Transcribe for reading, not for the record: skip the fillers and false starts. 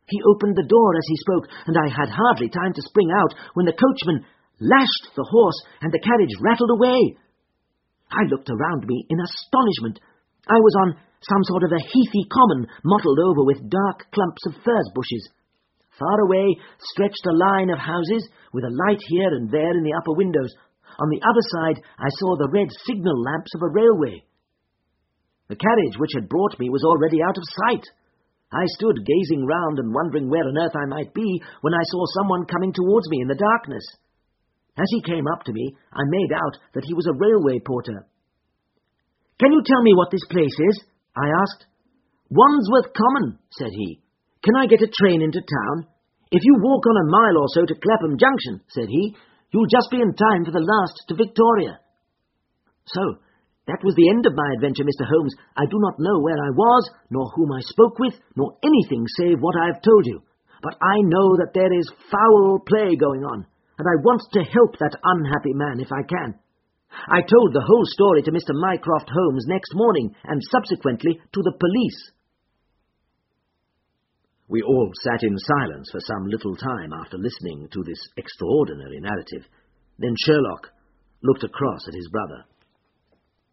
He opened the door as he spoke, and I had hardly time to spring out when the coachman lashed the horse and the carriage rattled away. I looked around me in astonishment. I was on some sort of a heathy common mottled over with dark clumps of furze bushes. Far away stretched a line of houses, with a light here and there in the upper windows. On the other side I saw the red signal lamps of a railway. The carriage which had brought me was already out of sight. I stood gazing round and wondering where on earth I might be when I saw someone coming towards me in the darkness. As he came up to me, I made out that he was a railway porter. "Can you tell me what this place is?" I asked. "Wandsworth Common," said he. "Can I get a train into town?" "If you walk on a mile or so to Clapham Junction," said he, "you'll just be in time for the last to Victoria." So, that was the end of my adventure, Mr. Holmes. I do not know where I was, nor whom I spoke with, nor anything save what I have told you. But I know that there is foul play going on, and I want to help that unhappy man if I can. I told the whole story to Mr. Mycroft Holmes next morning, and subsequently to the police. We all sat in silence for some little time after listening to this extraordinary narrative. Then Sherlock looked across at his brother.